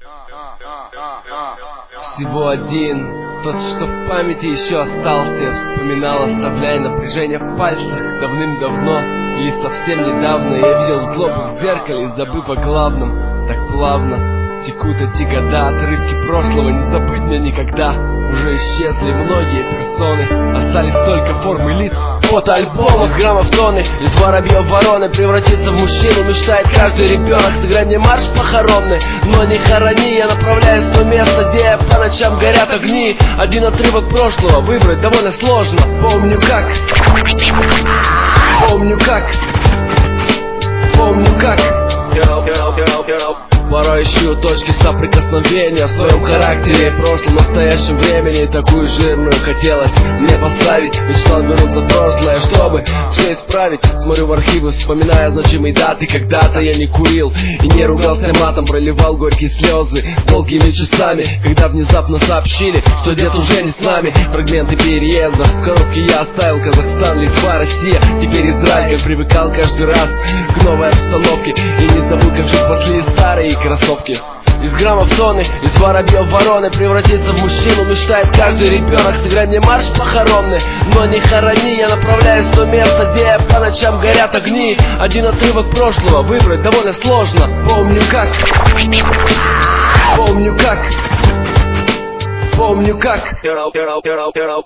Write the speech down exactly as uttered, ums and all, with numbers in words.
Всего один, тот, что в памяти еще остался. Я вспоминал, оставляя напряжение в пальцах. Давным-давно или совсем недавно я видел злобу в зеркале, забыв о главном. Так плавно текут эти года, отрывки прошлого не забыть мне никогда. Уже исчезли многие персоны, остались только формы лиц. Фотоальбомов, граммов тонны, из воробьев вороны превратиться в мужчину мечтает каждый ребенок. Сыграй мне марш похоронный, но не хорони. Я направляюсь в то место, где по ночам горят огни. Один отрывок прошлого выбрать довольно сложно. Помню как, помню как, помню как. Порой ищу точки соприкосновения в своем характере, прошлом, настоящем времени. Такую жирную хотелось мне поставить. Мечтал вернуться в прошлое, чтобы все исправить. Смотрю в архивы, вспоминая значимые даты. Когда-то я не курил и не ругался матом, проливал горькие слезы долгими часами, когда внезапно сообщили, что дед уже не с нами. Фрагменты переезда в коробке я оставил. Казахстан, Литва, Россия, теперь Израиль. Как привыкал каждый раз к новой обстановке и не забыл, как жить после старые кроссовки. Из граммов тонны, из воробьев вороны превратиться в мужчину мечтает каждый ребенок. Сыграй мне марш похоронный, но не хорони. Я направляюсь в то место, где по ночам горят огни. Один отрывок прошлого выбрать довольно сложно. Помню как, помню как, помню как.